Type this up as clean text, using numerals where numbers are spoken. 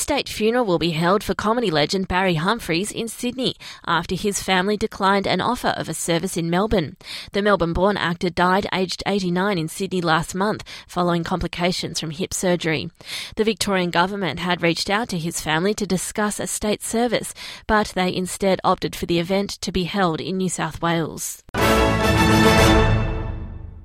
state funeral will be held for comedy legend Barry Humphries in Sydney after his family declined an offer of a service in Melbourne. The Melbourne-born actor died aged 89 in Sydney last month following complications from hip surgery. The Victorian government had reached out to his family to discuss a state service, but they instead opted for the event to be held in New South Wales.